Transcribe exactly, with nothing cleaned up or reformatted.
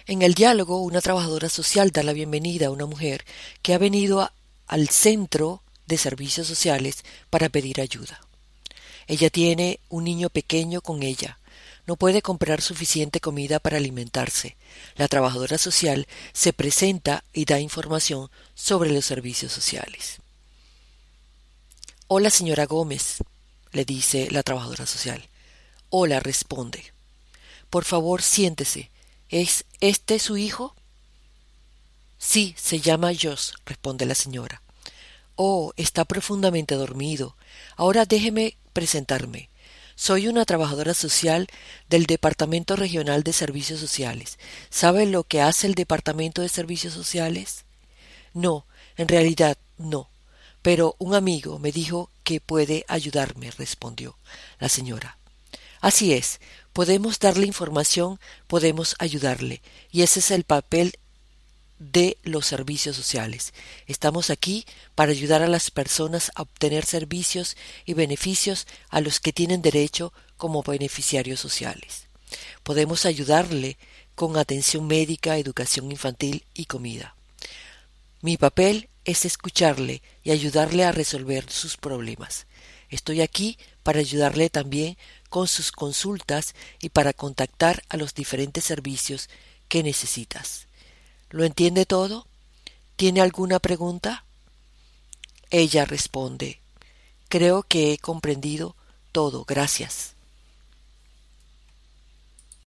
En el diálogo, una trabajadora social da la bienvenida a una mujer que ha venido a- al centro de servicios sociales para pedir ayuda. Ella tiene un niño pequeño con ella. No puede comprar suficiente comida para alimentarse. La trabajadora social se presenta y da información sobre los servicios sociales. Hola, señora Gómez, le dice la trabajadora social. Hola, responde. Por favor, siéntese. ¿Es este su hijo? Sí, se llama Josh, responde la señora. Oh, está profundamente dormido. Ahora déjeme presentarme. Soy una trabajadora social del Departamento Regional de Servicios Sociales. ¿Sabe lo que hace el Departamento de Servicios Sociales? No, en realidad no. Pero un amigo me dijo que puede ayudarme, respondió la señora. Así es, podemos darle información, podemos ayudarle, y ese es el papel de los servicios sociales. Estamos aquí para ayudar a las personas a obtener servicios y beneficios a los que tienen derecho como beneficiarios sociales. Podemos ayudarle con atención médica, educación infantil y comida. Mi papel es escucharle y ayudarle a resolver sus problemas. Estoy aquí para ayudarle también con sus consultas y para contactar a los diferentes servicios que necesitas. ¿Lo entiende todo? ¿Tiene alguna pregunta? Ella responde, creo que he comprendido todo, gracias.